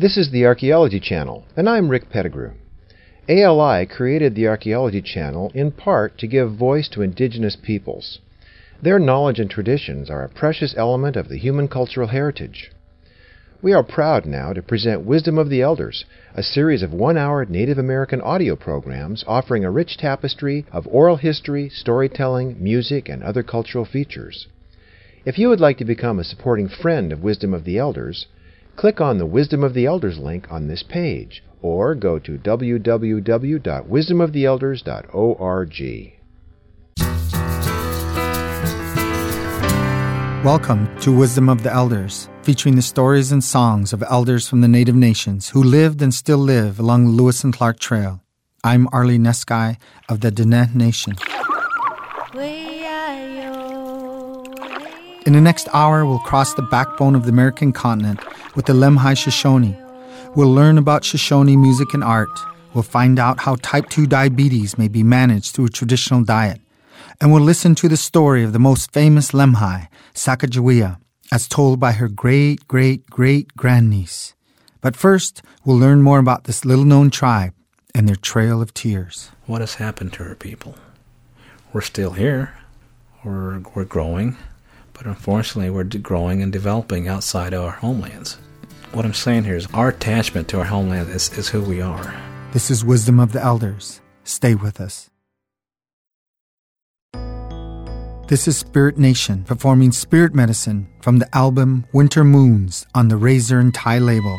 This is the Archaeology Channel, and I'm Rick Pettigrew. ALI created the Archaeology Channel in part to give voice to indigenous peoples. Their knowledge and traditions are a precious element of the human cultural heritage. We are proud now to present Wisdom of the Elders, a series of one-hour Native American audio programs offering a rich tapestry of oral history, storytelling, music, and other cultural features. If you would like to become a supporting friend of Wisdom of the Elders, click on the Wisdom of the Elders link on this page, or go to www.wisdomoftheelders.org. Welcome to Wisdom of the Elders, featuring the stories and songs of elders from the Native nations who lived and still live along the Lewis and Clark Trail. I'm Arlie Neskai of the Diné Nation. In the next hour, we'll cross the backbone of the American continent with the Lemhi Shoshone. We'll learn about Shoshone music and art. We'll find out how type 2 diabetes may be managed through a traditional diet. And we'll listen to the story of the most famous Lemhi, Sacagawea, as told by her great-great-great-grandniece. But first, we'll learn more about this little-known tribe and their Trail of Tears. What has happened to our people? We're still here. We're growing. But unfortunately, we're growing and developing outside our homelands. What I'm saying here is our attachment to our homeland is who we are. This is Wisdom of the Elders. Stay with us. This is Spirit Nation performing Spirit Medicine from the album Winter Moons on the Razor and Tie label.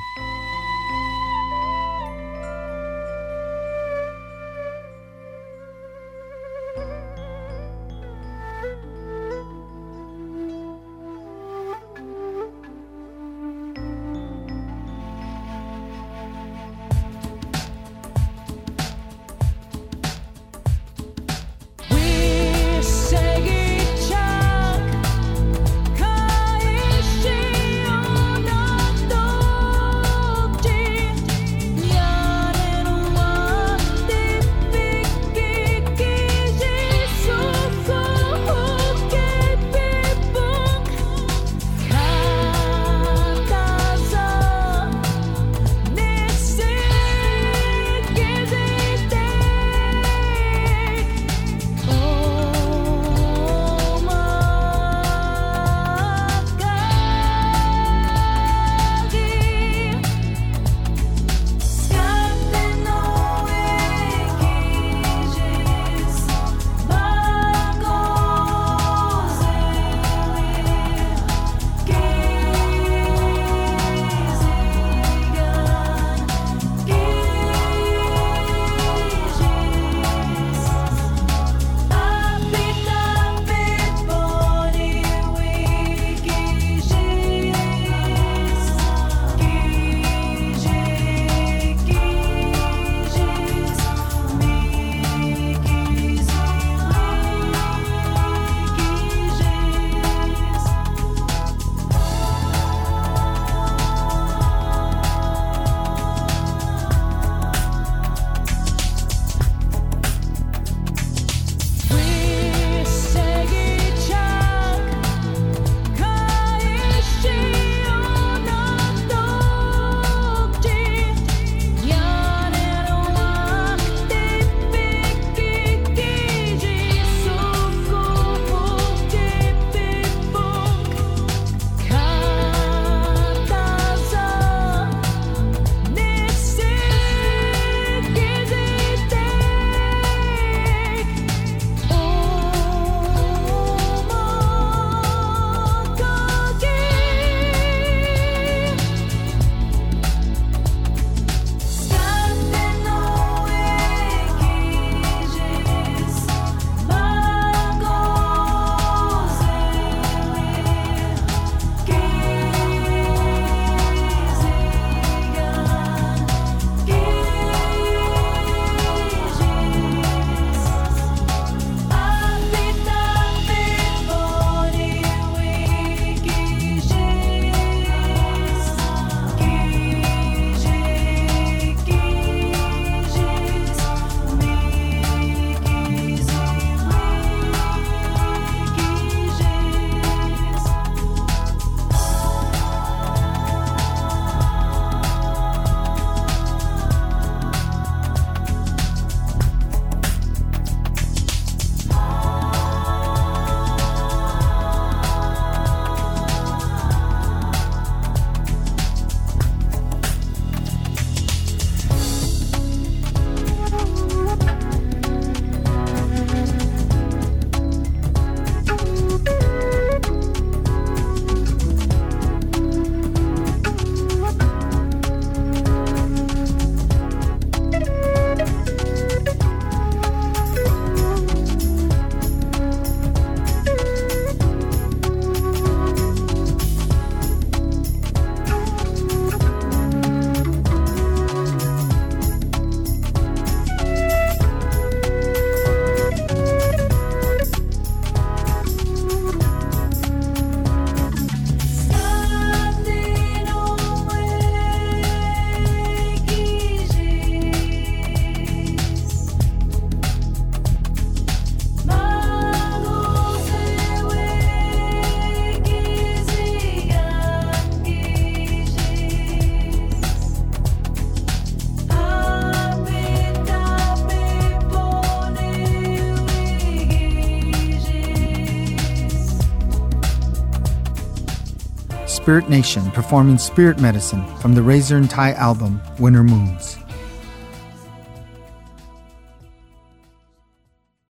Spirit Nation performing Spirit Medicine from the Razor and Tie album, Winter Moons.